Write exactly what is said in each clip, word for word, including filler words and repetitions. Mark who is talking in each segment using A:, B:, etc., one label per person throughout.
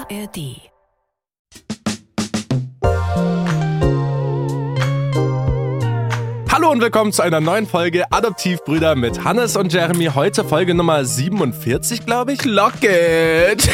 A: A R D.
B: Hallo und willkommen zu einer neuen Folge Adoptivbrüder mit Hannes und Jeremy. Heute Folge Nummer siebenundvierzig, glaube ich.
C: Clock it!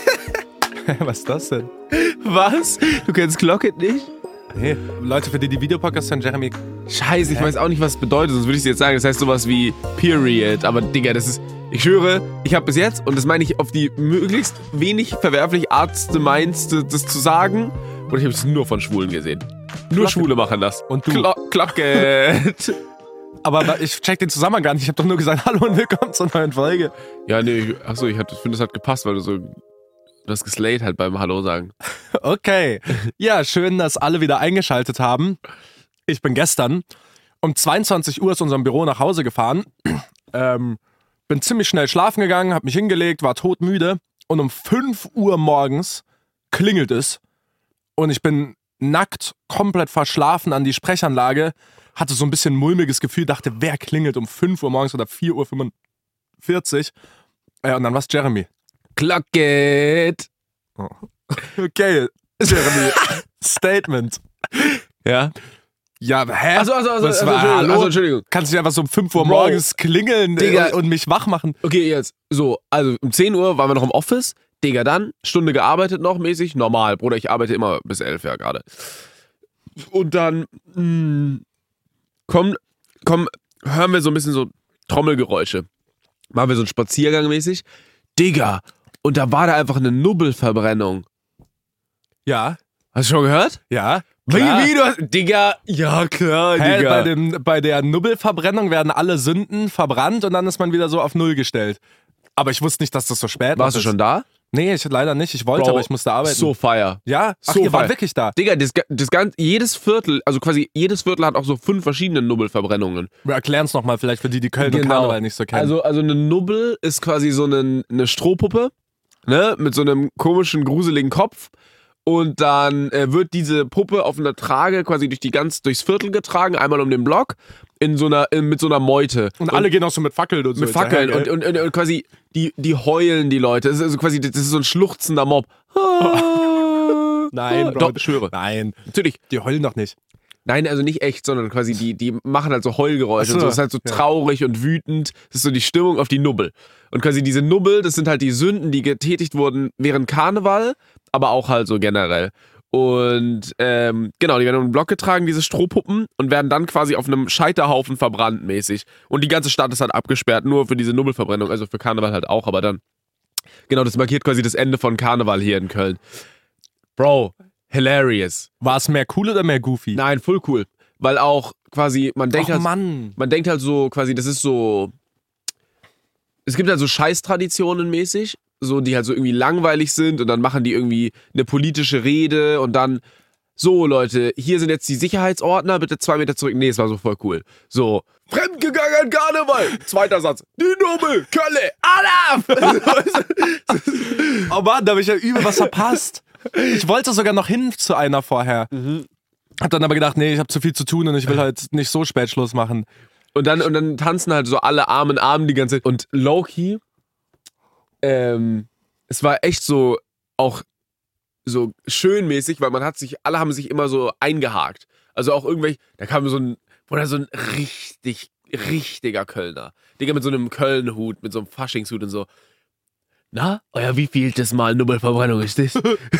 B: Was ist das denn?
C: Was? Du kennst Clock it nicht?
B: Nee, Leute, für die die Videopodcasts hören, Jeremy.
C: Scheiße, ich weiß auch nicht, was es bedeutet, sonst würde ich es jetzt sagen. Das heißt sowas wie Period. Aber Digga, das ist, ich schwöre, ich habe bis jetzt, und das meine ich auf die möglichst wenig verwerflich artste meinste, das zu sagen, und ich habe es nur von Schwulen gesehen. Nur Schwule machen das.
B: Und du.
C: Clo- Clock it!
B: Aber ich check den Zusammenhang gar nicht. Ich habe doch nur gesagt, hallo und willkommen zur neuen Folge.
C: Ja, nee, achso, ich finde, das hat gepasst, weil du so, du hast geslayed halt beim Hallo sagen.
B: Okay. Ja, schön, dass alle wieder eingeschaltet haben. Ich bin gestern um zweiundzwanzig Uhr aus unserem Büro nach Hause gefahren. Ähm, bin ziemlich schnell schlafen gegangen, hab mich hingelegt, war todmüde. Und um fünf Uhr morgens klingelt es. Und ich bin nackt, komplett verschlafen an die Sprechanlage. Hatte so ein bisschen mulmiges Gefühl, dachte, wer klingelt um fünf Uhr morgens oder vier Uhr fünfundvierzig? Äh, und dann war's Jeremy.
C: Clock it!
B: Oh. Okay, Jeremy. Statement.
C: Ja?
B: Ja, hä?
C: Achso, achso, achso,
B: Was
C: achso,
B: war,
C: Entschuldigung,
B: hallo?
C: achso, Entschuldigung.
B: Kannst du nicht einfach so um fünf Uhr
C: Bro.
B: morgens klingeln
C: Digga.
B: und, und mich wach machen?
C: Okay, jetzt. So, also um zehn Uhr waren wir noch im Office. Digga, dann Stunde gearbeitet noch mäßig. Normal, Bruder, ich arbeite immer bis elf, ja, gerade. Und dann mh, komm, komm, hören wir so ein bisschen so Trommelgeräusche. Machen wir so einen Spaziergang mäßig. Digga, und da war da einfach eine Nubbelverbrennung.
B: Ja,
C: Hast du schon gehört?
B: ja.
C: Wie,
B: Klar.
C: wie, du hast, Digga, ja klar,
B: Hä,
C: Digga.
B: bei, dem, bei der Nubbelverbrennung werden alle Sünden verbrannt und dann ist man wieder so auf Null gestellt. Aber ich wusste nicht, dass das so spät
C: Warst du
B: ist.
C: schon da?
B: Nee, ich leider nicht. Ich wollte,
C: Bro,
B: aber ich musste arbeiten.
C: So fire.
B: Ja? Ach,
C: so
B: ihr wart
C: fire.
B: wirklich da.
C: Digga, das, das ganze, jedes Viertel, also quasi jedes Viertel hat auch so fünf verschiedene Nubbelverbrennungen.
B: Wir erklären es nochmal vielleicht für die, die Köln und
C: Genau.
B: Karneval nicht so kennen.
C: Also, also eine Nubbel ist quasi so eine, eine Strohpuppe, ne, mit so einem komischen, gruseligen Kopf. Und dann äh, wird diese Puppe auf einer Trage quasi durch die ganz, durchs Viertel getragen, einmal um den Block, in so einer, in, mit so einer Meute.
B: und alle gehen auch so mit Fackeln und so.
C: mit Fackeln und, und, und, und quasi, die, die heulen die Leute. Das ist also quasi, das ist so ein schluchzender Mob.
B: Nein, Bro.
C: Doch, ich schwöre.
B: Nein,
C: Natürlich.
B: die heulen doch nicht.
C: Nein, also nicht echt, sondern quasi die, die machen halt so Heulgeräusche
B: Ach so,
C: und so. Das ist halt so
B: ja.
C: traurig und wütend. Das ist so die Stimmung auf die Nubbel. Und quasi diese Nubbel, das sind halt die Sünden, die getätigt wurden während Karneval, aber auch halt so generell. Und ähm, genau, die werden um den Block getragen, diese Strohpuppen, und werden dann quasi auf einem Scheiterhaufen verbrannt mäßig. Und die ganze Stadt ist halt abgesperrt, nur für diese Nubbelverbrennung, also für Karneval halt auch, aber dann, genau, das markiert quasi das Ende von Karneval hier in Köln. Bro, hilarious.
B: War es mehr cool oder mehr goofy?
C: Nein, voll cool. Weil auch quasi, man denkt
B: Och,
C: halt,
B: Mann.
C: man denkt halt so quasi, das ist so, es gibt halt so Scheißtraditionen mäßig, so, die halt so irgendwie langweilig sind, und dann machen die irgendwie eine politische Rede und dann, so Leute, hier sind jetzt die Sicherheitsordner, bitte zwei Meter zurück. Nee, es war so voll cool. So, fremdgegangen Karneval. Zweiter Satz, die Nubbel, Kölle, alle ab!
B: Oh Mann, da habe ich ja übel was verpasst. Ich wollte sogar noch hin zu einer vorher. Hab dann aber gedacht, nee, ich habe zu viel zu tun und ich will halt nicht so spät Schluss machen.
C: Und dann, und dann tanzen halt so alle Arm in Arm die ganze Zeit. Und low-key, ähm, es war echt so auch so schönmäßig, weil man hat sich, alle haben sich immer so eingehakt. Also auch irgendwelche, da kam so ein, oder so ein richtig, richtiger Kölner. Digga, mit so einem Köln-Hut, mit so einem Faschingshut und so. Na, euer wievieltes Mal Nubbelverbrennung ist das?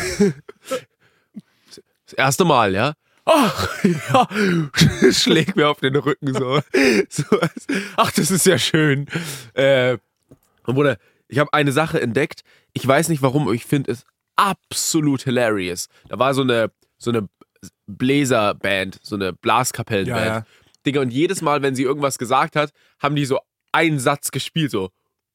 C: Das erste Mal, ja? Ach, ja, schlägt mir auf den Rücken so. so ach, das ist ja schön. Äh, und Bruder, ich habe eine Sache entdeckt. Ich weiß nicht warum, aber ich finde es absolut hilarious. Da war so eine, so eine Bläserband, so eine Blaskapellenband.
B: Ja, ja.
C: Digga, und jedes Mal, wenn sie irgendwas gesagt hat, haben die so einen Satz gespielt, so.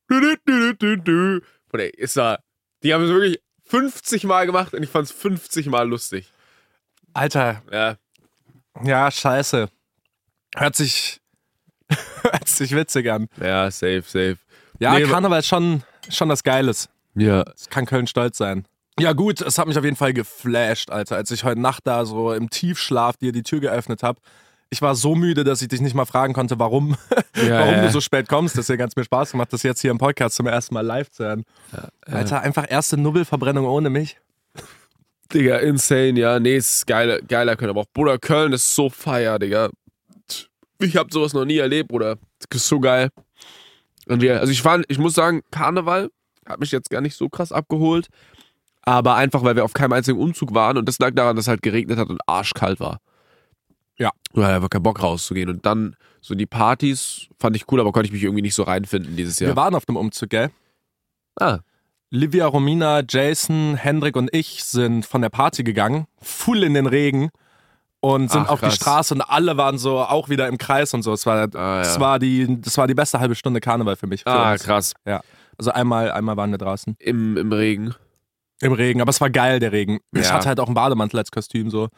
C: Bruder, ist da, die haben es wirklich fünfzig Mal gemacht und ich fand es fünfzig Mal lustig.
B: Alter,
C: Ja.
B: ja, scheiße. Hört sich, hört sich witzig an.
C: Ja, safe, safe.
B: Ja,
C: Nee,
B: Karneval ist schon, schon was Geiles.
C: Ja.
B: Das kann Köln stolz sein. Ja gut, es hat mich auf jeden Fall geflasht, Alter, als ich heute Nacht da so im Tiefschlaf dir die Tür geöffnet habe. Ich war so müde, dass ich dich nicht mal fragen konnte, warum,
C: Ja,
B: warum
C: ja.
B: du so spät kommst. Deswegen hat es mir Spaß gemacht, das jetzt hier im Podcast zum ersten Mal live zu hören.
C: Ja,
B: Alter, einfach erste Nubbelverbrennung ohne mich.
C: Digga, insane, ja. Nee, ist geiler, geiler Köln. Aber auch Bruder, Köln ist so feier, Digga. Ich hab sowas noch nie erlebt, Bruder. Das ist so geil. Und wir, also ich fand, ich muss sagen, Karneval hat mich jetzt gar nicht so krass abgeholt. Aber einfach, weil wir auf keinem einzigen Umzug waren. Und das lag daran, dass es halt geregnet hat und arschkalt war.
B: Ja.
C: Du hattest einfach keinen Bock rauszugehen. Und dann so die Partys fand ich cool, aber konnte ich mich irgendwie nicht so reinfinden dieses Jahr.
B: Wir waren auf dem Umzug, gell?
C: Ah.
B: Livia, Romina, Jason, Hendrik und ich sind von der Party gegangen, full in den Regen und sind
C: Ach,
B: auf
C: krass.
B: die Straße und alle waren so auch wieder im Kreis und so. Es war,
C: Ah,
B: das
C: ja.
B: war, die, das war die beste halbe Stunde Karneval für mich. Für
C: Ah,
B: uns.
C: krass.
B: Ja. Also einmal, einmal waren wir draußen.
C: Im, im Regen.
B: Im Regen, aber es war geil, der Regen. Ich
C: Ja.
B: hatte halt auch einen Bademantel als Kostüm so.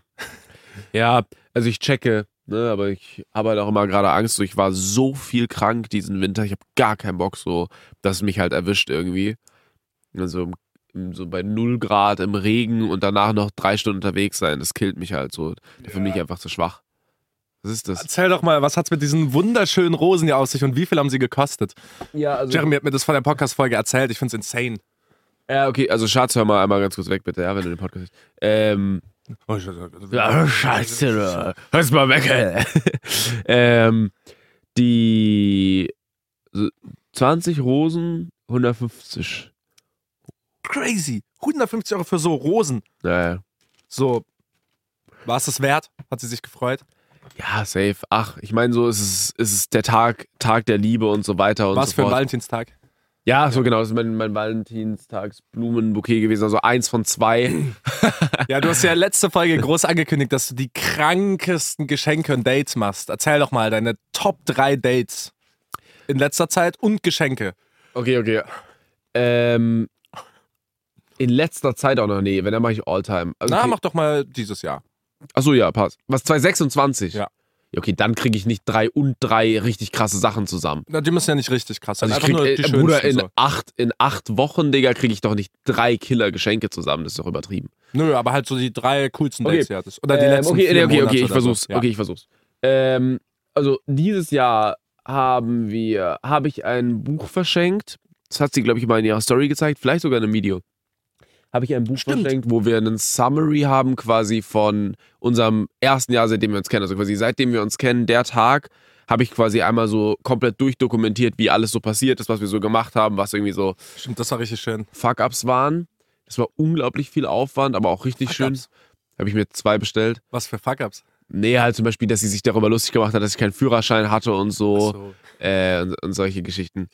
C: Ja, also ich checke, ne, aber ich habe halt auch immer gerade Angst. So, ich war so viel krank diesen Winter. Ich habe gar keinen Bock, so, dass es mich halt erwischt irgendwie. Also im- so bei null Grad im Regen und danach noch drei Stunden unterwegs sein, das killt mich halt so. Dafür bin ich einfach zu schwach. Was ist das?
B: Erzähl doch mal, was hat's mit diesen wunderschönen Rosen hier auf sich und wie viel haben sie gekostet?
C: Ja, also.
B: Jeremy hat mir das von der Podcast-Folge erzählt. Ich find's insane.
C: Ja, okay, also Schatz, hör mal einmal ganz kurz weg, bitte, ja, wenn du den Podcast hörst. Ähm. Ja, scheiße, hör's mal weg, ey. ähm, die so zwanzig Rosen, hundertfünfzig.
B: Crazy. hundertfünfzig Euro für so Rosen.
C: Naja.
B: So, war es das wert? Hat sie sich gefreut?
C: Ja, safe. Ach, ich meine, so ist es, ist es der Tag, Tag der Liebe und so weiter und
B: Was
C: so
B: für ein
C: fort.
B: Valentinstag?
C: Ja, so genau, das ist mein, mein Valentinstagsblumenbouquet gewesen, also eins von zwei.
B: Ja, du hast ja letzte Folge groß angekündigt, dass du die krankesten Geschenke und Dates machst. Erzähl doch mal deine Top drei Dates in letzter Zeit und Geschenke.
C: Okay, okay. Ähm, in letzter Zeit auch noch, nee, wenn, dann mache ich Alltime. Also,
B: Na,
C: okay.
B: mach doch mal dieses Jahr.
C: Achso, ja, passt. Was, zwanzig sechsundzwanzig?
B: Ja.
C: Ja, okay, dann kriege ich nicht drei und drei richtig krasse Sachen zusammen.
B: Na, die müssen ja nicht richtig krass sein.
C: Also ich
B: Einfach
C: krieg,
B: nur die
C: äh, Bruder,
B: schönsten
C: in
B: so.
C: acht, in acht Wochen, Digga, kriege ich doch nicht drei Killer-Geschenke zusammen. Das ist doch übertrieben.
B: Nö, aber halt so die drei coolsten
C: Okay.
B: Dates, die hattest. Oder die
C: Ähm,
B: letzten
C: okay,
B: vier
C: nee, okay,
B: Monate
C: okay, ich
B: oder
C: versuch's.
B: So. Ja.
C: Okay, ich versuch's. Ähm, also dieses Jahr haben wir, habe ich ein Buch verschenkt. Das hat sie, glaube ich, mal in ihrer Story gezeigt, vielleicht sogar in einem Video. Habe ich ein Buch
B: Stimmt.
C: verschenkt, wo wir einen Summary haben quasi von unserem ersten Jahr, seitdem wir uns kennen. Also quasi seitdem wir uns kennen, der Tag, habe ich quasi einmal so komplett durchdokumentiert, wie alles so passiert ist, was wir so gemacht haben, was irgendwie so
B: Stimmt, das war richtig schön.
C: Fuck-Ups waren. Das war unglaublich viel Aufwand, aber auch richtig schön.
B: Fuck-Ups?
C: Habe ich mir zwei bestellt.
B: Was für Fuck-Ups?
C: Nee, halt zum Beispiel, dass sie sich darüber lustig gemacht hat, dass ich keinen Führerschein hatte und so,
B: Ach so.
C: Äh, und, und solche Geschichten.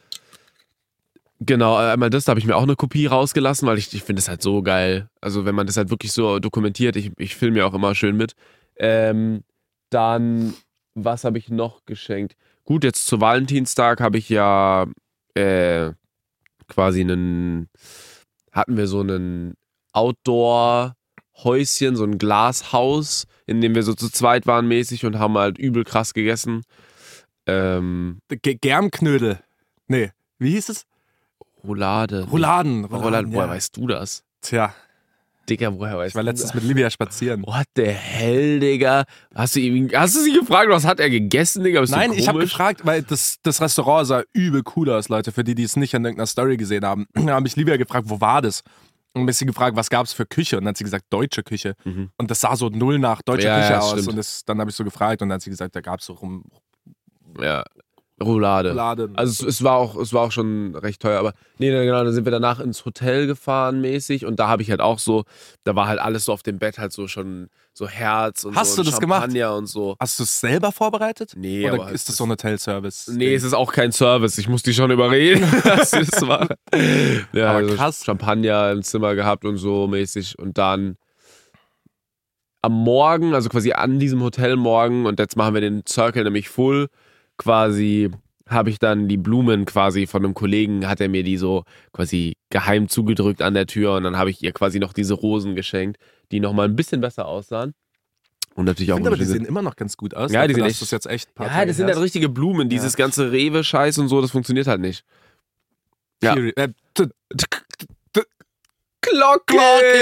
C: Genau, einmal das, da habe ich mir auch eine Kopie rausgelassen, weil ich, ich finde es halt so geil. Also wenn man das halt wirklich so dokumentiert, ich, ich filme ja auch immer schön mit. Ähm, dann, was habe ich noch geschenkt? Gut, jetzt zu Valentinstag habe ich ja äh, quasi einen, hatten wir so einen Outdoor-Häuschen, so ein Glashaus, in dem wir so zu zweit waren mäßig und haben halt übel krass gegessen. Ähm,
B: G Germknödel. Nee, wie hieß es?
C: Roulade.
B: Rouladen.
C: Roulade,
B: Rouladen,
C: woher
B: ja.
C: weißt du das?
B: Tja,
C: Digga, woher weißt
B: ich war
C: du
B: letztens
C: das?
B: mit Livia spazieren.
C: What the hell, Digga? Hast du, ihn, hast du sie gefragt, was hat er gegessen, Digga? Bist
B: Nein,
C: du
B: ich habe
C: komisch?
B: gefragt, weil das, das Restaurant sah übel cool aus, Leute. Für die, die es nicht an irgendeiner Story gesehen haben, da habe ich Livia gefragt, wo war das? Und ein bisschen gefragt, was gab es für Küche? Und dann hat sie gesagt, deutsche Küche.
C: Mhm.
B: Und das sah so null nach deutscher
C: Ja,
B: Küche
C: ja, das
B: aus.
C: stimmt.
B: Und das, dann habe ich so gefragt und dann hat sie gesagt, da gab es so rum
C: Ja, Roulade.
B: Rouladen.
C: Also es, es, war auch, es war auch schon recht teuer, aber nee, nee, genau, dann sind wir danach ins Hotel gefahren mäßig und da habe ich halt auch so, da war halt alles so auf dem Bett halt so schon so Herz und
B: Hast
C: so
B: du
C: und
B: das gemacht?
C: Champagner und so.
B: Hast du es selber vorbereitet?
C: Nee,
B: Oder
C: aber
B: ist das
C: es
B: so ein Hotelservice?
C: Nee, es ist auch kein Service. Ich muss die schon überreden, dass sie das war. Ja,
B: Aber
C: also
B: krass.
C: Champagner im Zimmer gehabt und so mäßig. Und dann am Morgen, also quasi an diesem Hotelmorgen, und jetzt machen wir den Circle nämlich full, quasi habe ich dann die Blumen quasi von einem Kollegen, hat er mir die so quasi geheim zugedrückt an der Tür und dann habe ich ihr quasi noch diese Rosen geschenkt, die nochmal ein bisschen besser aussahen. Und natürlich
B: Ich
C: auch
B: finde aber, die
C: wunderschön
B: sehen immer noch ganz gut aus.
C: Ja, die
B: Dafür,
C: sehen
B: dass
C: echt-
B: das jetzt echt ein paar
C: Ja,
B: Tage
C: das sind
B: her
C: halt richtige Blumen. Dieses
B: Ja.
C: ganze Rewe-Scheiß und so, das funktioniert halt nicht.
B: ist.
C: Ja.
B: Period. Äh, t-
C: Glocke!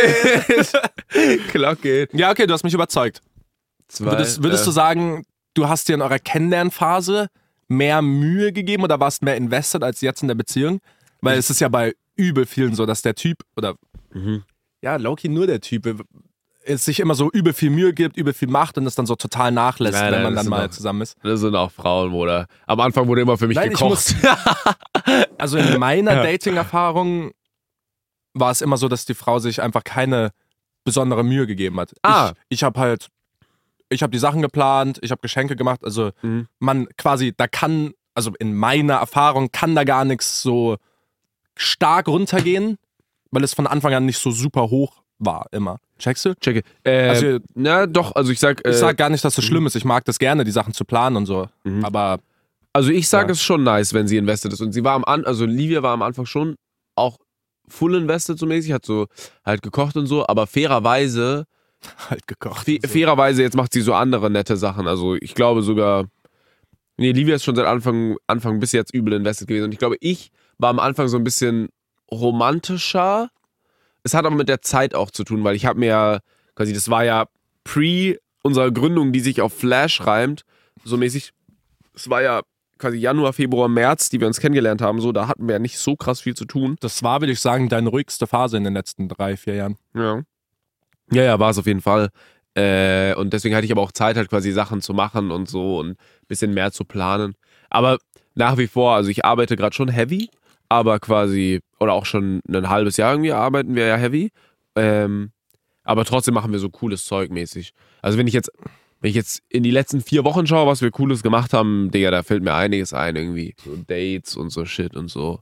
C: Glocke!
B: ja, okay, du hast mich überzeugt.
C: Zwei,
B: Würdest, würdest
C: äh,
B: du sagen, du hast dir in eurer Kennenlernphase mehr Mühe gegeben oder warst mehr invested als jetzt in der Beziehung? Weil es ist ja bei übel vielen so, dass der Typ oder
C: mhm.
B: ja, Loki nur der Typ, es sich immer so übel viel Mühe gibt, übel viel macht und es dann so total nachlässt,
C: Nein,
B: wenn
C: nein,
B: man
C: das
B: dann
C: sind
B: mal
C: auch-
B: zusammen ist.
C: Das sind auch Frauen, Bruder. Am Anfang wurde immer für mich
B: Nein, ich
C: gekocht.
B: Also in meiner
C: Ja.
B: Dating-Erfahrung war es immer so, dass die Frau sich einfach keine besondere Mühe gegeben hat.
C: Ah.
B: Ich, ich habe halt, ich habe die Sachen geplant, ich habe Geschenke gemacht, also
C: Mhm.
B: man quasi, da kann, also in meiner Erfahrung kann da gar nichts so stark runtergehen, weil es von Anfang an nicht so super hoch war immer. Checkst du?
C: Checke. Äh,
B: Also-
C: na doch, also ich sag, äh,
B: Ich sag gar nicht, dass das schlimm ist. Ich mag das gerne, die Sachen zu planen und so.
C: Mhm.
B: Aber
C: also ich sag,
B: Ja.
C: es ist schon nice, wenn sie invested ist. Und sie war am An, also Livia war am Anfang schon auch full invested so mäßig, hat so halt gekocht und so, aber fairerweise,
B: halt gekocht.
C: fa
B: und so.
C: fairerweise jetzt macht sie so andere nette Sachen. Also ich glaube sogar, nee, Livia ist schon seit Anfang, Anfang bis jetzt übel invested gewesen. Und ich glaube, ich war am Anfang so ein bisschen romantischer. Es hat aber mit der Zeit auch zu tun, weil ich habe mir ja, quasi, das war ja pre unserer Gründung, die sich auf Flash reimt, so mäßig. Es war ja quasi Januar, Februar, März, die wir uns kennengelernt haben, so, da hatten wir ja nicht so krass viel zu tun.
B: Das war, würde ich sagen, deine ruhigste Phase in den letzten drei, vier Jahren.
C: Ja. Ja, ja, war es auf jeden Fall. Äh, und deswegen hatte ich aber auch Zeit, halt quasi Sachen zu machen und so und ein bisschen mehr zu planen. Aber nach wie vor, also ich arbeite gerade schon heavy, aber quasi, oder auch schon ein halbes Jahr irgendwie arbeiten wir ja heavy. Ähm, aber trotzdem machen wir so cooles Zeug mäßig. Also wenn ich jetzt, wenn ich jetzt in die letzten vier Wochen schaue, was wir Cooles gemacht haben, Digga, da fällt mir einiges ein irgendwie. So Dates und so Shit und so.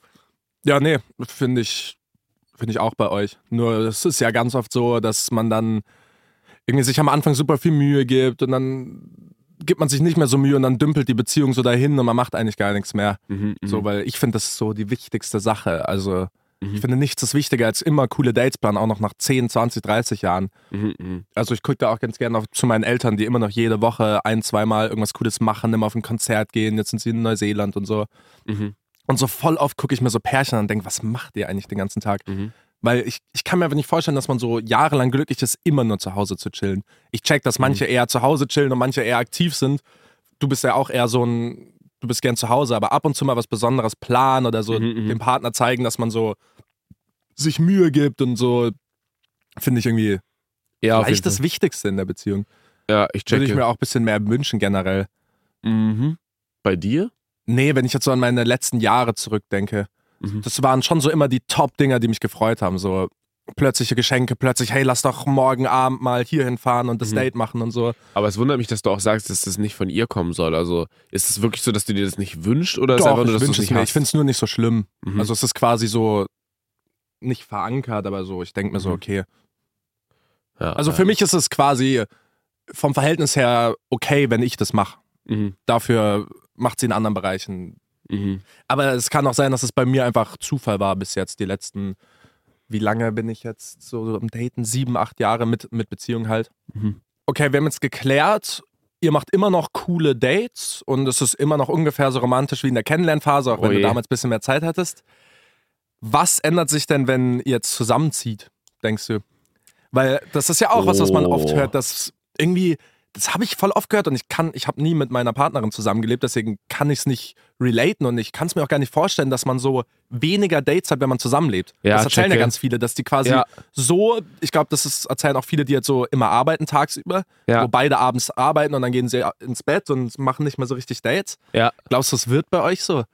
B: Ja, nee, finde ich, finde ich auch bei euch. Nur es ist ja ganz oft so, dass man dann irgendwie sich am Anfang super viel Mühe gibt und dann gibt man sich nicht mehr so Mühe und dann dümpelt die Beziehung so dahin und man macht eigentlich gar nichts mehr.
C: Mhm,
B: So, weil ich finde, das ist so die wichtigste Sache. Also
C: Mhm.
B: ich finde, nichts ist wichtiger als immer coole Dates planen, auch noch nach zehn, zwanzig, dreißig Jahren.
C: mhm, mhm.
B: Also ich gucke da auch ganz gerne auf, zu meinen Eltern, die immer noch jede Woche ein, zweimal irgendwas Cooles machen, immer auf ein Konzert gehen. Jetzt sind sie in Neuseeland und so.
C: Mhm.
B: Und so voll oft gucke ich mir so Pärchen an und denke, was macht ihr eigentlich den ganzen Tag?
C: Mhm.
B: Weil ich, ich kann mir einfach nicht vorstellen, dass man so jahrelang glücklich ist, immer nur zu Hause zu chillen. Ich check, dass manche eher zu Hause chillen und manche eher aktiv sind. Du bist ja auch eher so ein, du bist gern zu Hause, aber ab und zu mal was Besonderes planen oder so
C: Mhm, mhm.
B: dem Partner zeigen, dass man so sich Mühe gibt und so, finde ich irgendwie
C: Ja, auf
B: vielleicht
C: jeden
B: das
C: Fall.
B: Wichtigste in der Beziehung.
C: Ja, ich checke.
B: Würde ich mir auch ein bisschen mehr wünschen generell.
C: Mhm. Bei dir?
B: Nee, wenn ich jetzt so an meine letzten Jahre zurückdenke,
C: Mhm.
B: das waren schon so immer die Top-Dinger, die mich gefreut haben. So plötzliche Geschenke, plötzlich, hey, lass doch morgen Abend mal hier hinfahren und das
C: Mhm.
B: Date machen und so.
C: Aber es wundert mich, dass du auch sagst, dass das nicht von ihr kommen soll. Also ist es wirklich so, dass du dir das nicht wünschst oder ist es
B: Doch,
C: einfach nur,
B: ich
C: dass du es
B: wünsche es
C: nicht
B: mir.
C: hast?
B: Ich finde es nur nicht so schlimm.
C: Mhm.
B: Also es ist quasi so nicht verankert, aber so, ich denke mir so,
C: Mhm.
B: okay.
C: Ja,
B: Also
C: ja.
B: für mich ist es quasi vom Verhältnis her okay, wenn ich das mache.
C: Mhm.
B: Dafür macht sie in anderen Bereichen.
C: Mhm.
B: Aber es kann auch sein, dass es bei mir einfach Zufall war bis jetzt. Die letzten, wie lange bin ich jetzt so am Daten? Sieben, acht Jahre mit, mit Beziehung halt.
C: Mhm.
B: Okay, wir haben jetzt geklärt, ihr macht immer noch coole Dates und es ist immer noch ungefähr so romantisch wie in der Kennenlernphase, auch wenn
C: Oh
B: du
C: je.
B: damals ein bisschen mehr Zeit hattest. Was ändert sich denn, wenn ihr jetzt zusammenzieht, denkst du? Weil das ist ja auch was, was man oft
C: Oh.
B: hört, dass irgendwie, das habe ich voll oft gehört und ich kann, ich habe nie mit meiner Partnerin zusammengelebt, deswegen kann ich es nicht relaten und ich kann es mir auch gar nicht vorstellen, dass man so weniger Dates hat, wenn man zusammenlebt.
C: Ja,
B: das erzählen ja
C: checke.
B: ganz viele, dass die quasi
C: Ja.
B: so, ich glaube, das ist, erzählen auch viele, die jetzt so immer arbeiten tagsüber,
C: Ja.
B: wo beide abends arbeiten und dann gehen sie ins Bett und machen nicht mehr so richtig Dates.
C: Ja.
B: Glaubst du, es wird bei euch so?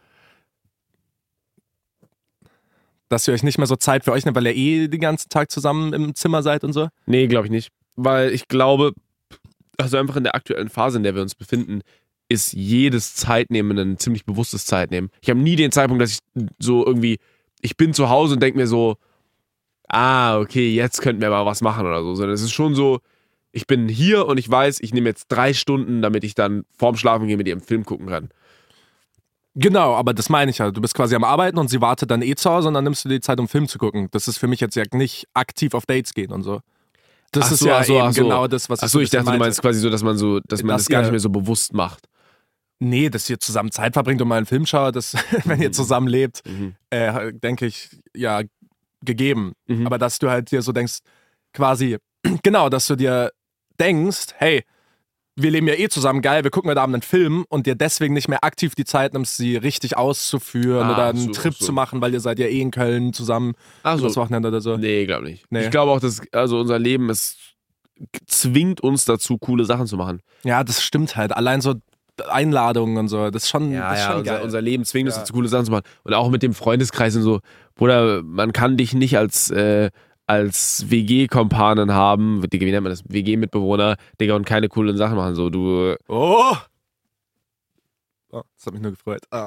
B: Dass ihr euch nicht mehr so Zeit für euch nehmt, weil ihr eh den ganzen Tag zusammen im Zimmer seid und so?
C: Nee, glaube ich nicht. Weil ich glaube, also einfach in der aktuellen Phase, in der wir uns befinden, ist jedes Zeitnehmen ein ziemlich bewusstes Zeitnehmen. Ich habe nie den Zeitpunkt, dass ich so irgendwie, ich bin zu Hause und denke mir so, ah, okay, jetzt könnten wir mal was machen oder so. Sondern es ist schon so, ich bin hier und ich weiß, ich nehme jetzt drei Stunden, damit ich dann vorm Schlafen gehen mit ihr einen Film gucken kann.
B: Genau, aber das meine ich ja. Du bist quasi am Arbeiten und sie wartet dann eh zu Hause und dann nimmst du dir die Zeit, um Film zu gucken. Das ist für mich jetzt ja nicht aktiv auf Dates gehen und so. Das
C: Ach
B: ist
C: so,
B: ja
C: ach so,
B: eben
C: ach so.
B: genau das, was ich
C: Achso,
B: so ein
C: ich dachte,
B: bisschen
C: du
B: meinte.
C: meinst quasi so, dass man so, dass man
B: Dass
C: das gar
B: ihr-
C: nicht mehr so bewusst macht.
B: Nee, dass ihr zusammen Zeit verbringt und mal einen Film schaut, das, wenn ihr zusammen lebt,
C: Mhm.
B: äh, denke ich, ja, gegeben.
C: Mhm.
B: Aber dass du halt dir so denkst, quasi, genau, dass du dir denkst, hey, wir leben ja eh zusammen, geil, wir gucken heute Abend einen Film und dir deswegen nicht mehr aktiv die Zeit nimmst, sie richtig auszuführen
C: Ah,
B: oder einen
C: so,
B: Trip
C: so.
B: zu machen, weil ihr seid ja eh in Köln zusammen
C: Ach so.
B: das Wochenende oder so.
C: Nee, glaube nicht.
B: Nee.
C: Ich glaube auch, dass also unser Leben es zwingt uns dazu, coole Sachen zu machen.
B: Ja, das stimmt halt. Allein so Einladungen und so, das ist schon, das ist schon
C: unser,
B: geil.
C: unser Leben zwingt uns
B: Ja.
C: dazu, coole Sachen zu machen. Und auch mit dem Freundeskreis und so. Bruder, man kann dich nicht als, äh, als W G-Kompanen haben, Digga, wie nennt man das? W G-Mitbewohner, Digga, und keine coolen Sachen machen. So, du.
B: Oh! Oh, das hat mich nur gefreut. Ah.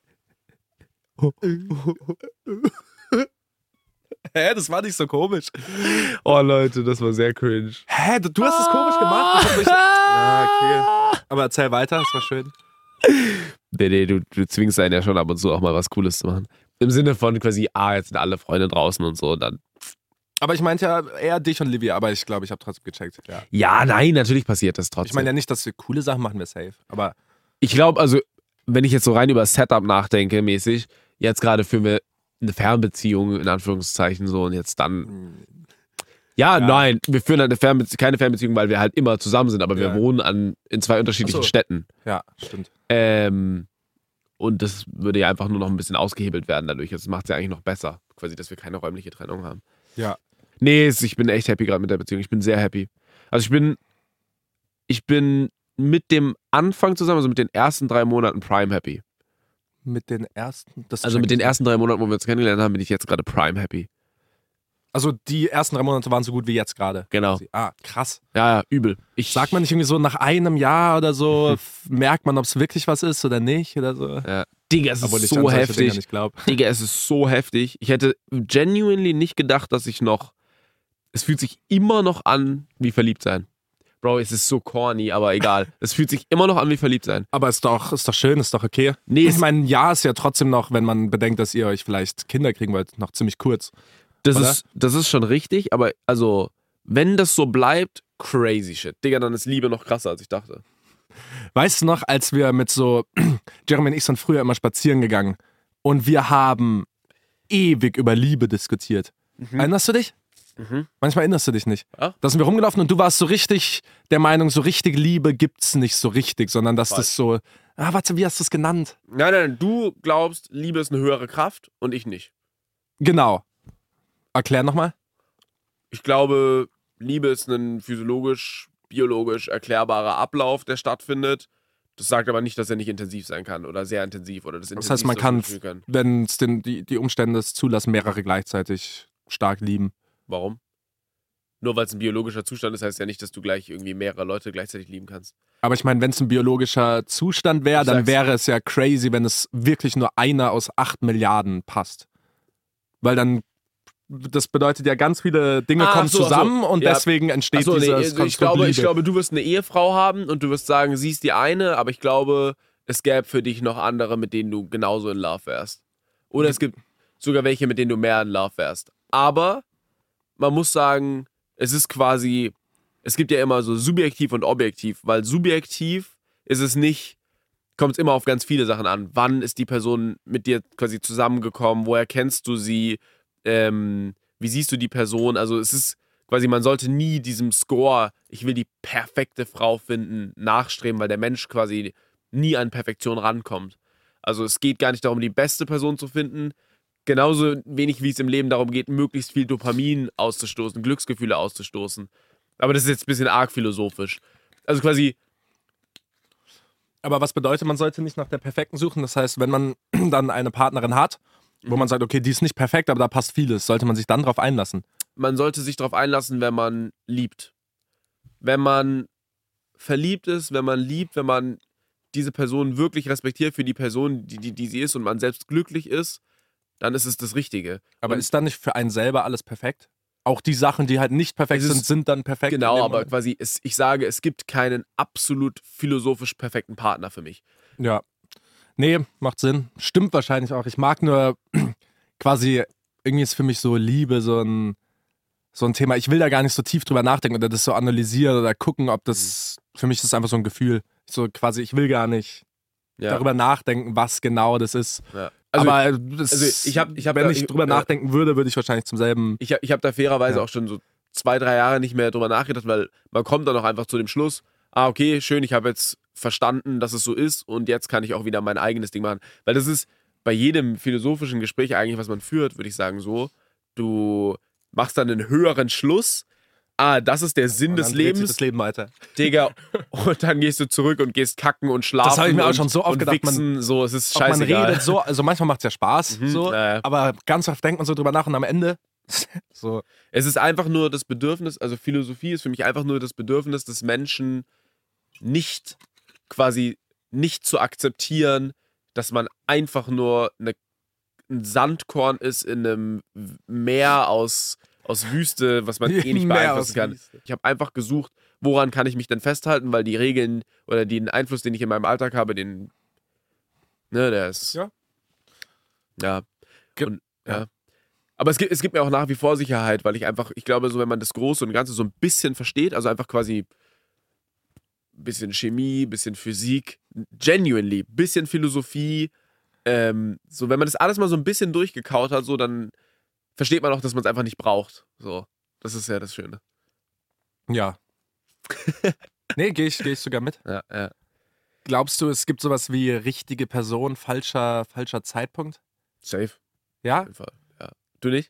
B: Hä, das war nicht so komisch.
C: Oh, Leute, das war sehr cringe.
B: Hä, du, du hast es komisch gemacht. Ich hab mich, ja, okay. Aber erzähl weiter, das war schön.
C: Nee, nee, du, du zwingst einen ja schon ab und zu auch mal was Cooles zu machen. Im Sinne von quasi, ah, jetzt sind alle Freunde draußen und so, dann.
B: Aber ich meinte ja eher dich und Livia, aber ich glaube, ich habe trotzdem gecheckt. Ja.
C: Ja, nein, natürlich passiert das trotzdem.
B: Ich meine ja nicht, dass wir coole Sachen machen, wir safe. Aber
C: Ich glaube, also, wenn ich jetzt so rein über Setup nachdenke, mäßig, jetzt gerade führen wir eine Fernbeziehung, in Anführungszeichen, so, und jetzt dann. Ja,
B: Ja.
C: nein, wir führen halt eine Fernbeziehung, keine Fernbeziehung, weil wir halt immer zusammen sind, aber wir
B: Ja.
C: wohnen an, in zwei unterschiedlichen
B: Ach so.
C: Städten.
B: ja, stimmt.
C: Ähm, und das würde ja einfach nur noch ein bisschen ausgehebelt werden dadurch. Das macht es ja eigentlich noch besser, quasi, dass wir keine räumliche Trennung haben.
B: Ja.
C: Nee, es- ich bin echt happy gerade mit der Beziehung. Ich bin sehr happy. Also ich bin, ich bin mit dem Anfang zusammen, also mit den ersten drei Monaten Prime happy.
B: Mit den ersten. Das
C: Also
B: check
C: mit den
B: ich
C: ersten drei Monaten, wo wir uns kennengelernt haben, bin ich jetzt gerade Prime happy.
B: nicht. Also die ersten drei Monate waren so gut wie jetzt gerade.
C: Genau.
B: Ah, krass.
C: Ja, ja, übel. Ich
B: Sagt man nicht irgendwie so nach einem Jahr oder so, f- merkt man, ob es wirklich was ist oder nicht oder so?
C: Ja. Digga, es
B: Obwohl
C: ist
B: ich
C: so
B: an solche Dinge
C: heftig.
B: nicht glaube.
C: Digga, es ist so heftig. Ich hätte genuinely nicht gedacht, dass ich noch. Es fühlt sich immer noch an wie verliebt sein. Bro, es ist so corny, aber egal. Es fühlt sich immer noch an wie verliebt sein.
B: Aber ist doch, ist doch schön, ist doch okay.
C: Nee,
B: Ich
C: es-
B: meine, ein Jahr ist ja trotzdem noch, wenn man bedenkt, dass ihr euch vielleicht Kinder kriegen wollt, noch ziemlich kurz.
C: Das
B: Oder?
C: ist, das ist schon richtig, aber also, wenn das so bleibt, crazy shit. Digga, dann ist Liebe noch krasser, als ich dachte.
B: Weißt du noch, als wir mit so, Jeremy und ich sind früher immer spazieren gegangen und wir haben ewig über Liebe diskutiert. Erinnerst du dich?
C: Mhm.
B: Manchmal erinnerst du dich nicht.
C: Ja.
B: Da sind wir rumgelaufen und du warst so richtig der Meinung, so richtig Liebe gibt's nicht so richtig, sondern dass
C: Falsch.
B: das so, ah, warte, wie hast du es genannt?
C: Nein, nein, du glaubst, Liebe ist eine höhere Kraft und ich nicht.
B: Genau. Erklär nochmal.
C: Ich glaube, Liebe ist ein physiologisch, biologisch erklärbarer Ablauf, der stattfindet. Das sagt aber nicht, dass er nicht intensiv sein kann oder sehr intensiv oder das
B: Das heißt, man
C: Intensivste,
B: kann,
C: was wir fühlen können.
B: wenn es den- die, die Umstände es zulassen, mehrere gleichzeitig stark lieben.
C: Warum? Nur weil es ein biologischer Zustand ist, heißt ja nicht, dass du gleich irgendwie mehrere Leute gleichzeitig lieben kannst.
B: Aber ich meine, wenn es ein biologischer Zustand wäre,
C: Ich
B: dann
C: sag's-
B: wäre es ja crazy, wenn es wirklich nur einer aus acht Milliarden passt. Weil dann, das bedeutet ja, ganz viele Dinge
C: Ah,
B: kommen
C: ach so, ach so.
B: zusammen und
C: Ja.
B: deswegen entsteht
C: Achso, nee,
B: dieses
C: also ich,
B: Konstrukt
C: glaube, ich
B: Liebe.
C: glaube, du wirst eine Ehefrau haben und du wirst sagen, sie ist die eine, aber ich glaube, es gäbe für dich noch andere, mit denen du genauso in Love wärst. Oder es gibt sogar welche, mit denen du mehr in Love wärst. Aber man muss sagen, es ist quasi, es gibt ja immer so subjektiv und objektiv, weil subjektiv ist es nicht, kommt es immer auf ganz viele Sachen an. Wann ist die Person mit dir quasi zusammengekommen? Woher kennst du sie? Ähm, wie siehst du die Person? Also es ist quasi, man sollte nie diesem Score, ich will die perfekte Frau finden, nachstreben, weil der Mensch quasi nie an Perfektion rankommt. Also es geht gar nicht darum, die beste Person zu finden, genauso wenig wie es im Leben darum geht, möglichst viel Dopamin auszustoßen, Glücksgefühle auszustoßen. Aber das ist jetzt ein bisschen arg philosophisch. Also quasi,
B: Aber was bedeutet, man sollte nicht nach der perfekten suchen? Das heißt, wenn man dann eine Partnerin hat, wo man sagt, okay, die ist nicht perfekt, aber da passt vieles, sollte man sich dann drauf einlassen.
C: man sollte sich darauf einlassen, wenn man liebt. Wenn man verliebt ist, wenn man liebt, wenn man diese Person wirklich respektiert für die Person, die, die, die sie ist und man selbst glücklich ist, dann ist es das Richtige.
B: Aber
C: Und
B: ist dann nicht für einen selber alles perfekt? Auch die Sachen, die halt nicht perfekt
C: Es ist-
B: sind, sind dann perfekt. in
C: Genau,
B: dem
C: aber
B: Moment?
C: quasi, es, ich sage, es gibt keinen absolut philosophisch perfekten Partner für mich.
B: Ja. Nee, macht Sinn. Stimmt wahrscheinlich auch. Ich mag nur quasi, irgendwie ist für mich so Liebe so ein, so ein Thema. Ich will da gar nicht so tief drüber nachdenken oder das so analysieren oder gucken, ob das, für mich ist es einfach so ein Gefühl. So quasi, ich will gar nicht
C: Ja.
B: darüber nachdenken, was genau das ist.
C: Ja. Also,
B: aber das,
C: also ich hab- ich hab
B: wenn
C: da-
B: ich
C: ich-
B: drüber
C: ja.
B: nachdenken würde, würde ich wahrscheinlich zum selben.
C: ich, ich habe da fairerweise
B: Ja.
C: auch schon so zwei, drei Jahre nicht mehr drüber nachgedacht, weil man kommt dann auch einfach zu dem Schluss, ah, okay, schön, ich habe jetzt verstanden, dass es so ist und jetzt kann ich auch wieder mein eigenes Ding machen. Weil das ist bei jedem philosophischen Gespräch eigentlich, was man führt, würde ich sagen, so. Du machst dann einen höheren Schluss. Ah, das ist der Sinn
B: Und
C: des
B: dann dreht sich
C: Lebens.
B: das Leben weiter.
C: Digga, und dann gehst du zurück und gehst kacken und schlafen.
B: Das habe ich mir auch
C: und,
B: schon so oft
C: und
B: gedacht,
C: wichsen,
B: man,
C: so, es ist
B: Ob man
C: scheißegal.
B: redet so, also manchmal macht es ja Spaß,
C: Mhm,
B: so,
C: äh.
B: aber ganz oft denkt man so drüber nach und am Ende so.
C: Es ist einfach nur das Bedürfnis, also Philosophie ist für mich einfach nur das Bedürfnis des Menschen, nicht quasi nicht zu akzeptieren, dass man einfach nur eine, ein Sandkorn ist in einem Meer aus, aus Wüste, was man eh nicht
B: Meer
C: beeinflussen
B: aus
C: kann.
B: Wüste.
C: Ich habe einfach gesucht, woran kann ich mich denn festhalten, weil die Regeln oder den Einfluss, den ich in meinem Alltag habe, den, ne, der ist,
B: Ja.
C: ja,
B: Ge-
C: und,
B: ja.
C: ja. Aber es gibt, es gibt mir auch nach wie vor Sicherheit, weil ich einfach, ich glaube, so wenn man das Große und Ganze so ein bisschen versteht, also einfach quasi ein bisschen Chemie, bisschen Physik, genuinely, bisschen Philosophie, ähm, so wenn man das alles mal so ein bisschen durchgekaut hat, so dann versteht man auch, dass man es einfach nicht braucht. So, das ist ja das Schöne.
B: Ja. Nee, gehe ich, geh ich sogar mit.
C: Ja, ja.
B: Glaubst du, es gibt sowas wie richtige Person, falscher, falscher Zeitpunkt?
C: Safe, auf
B: Ja?
C: jeden Fall. Ja. Du nicht?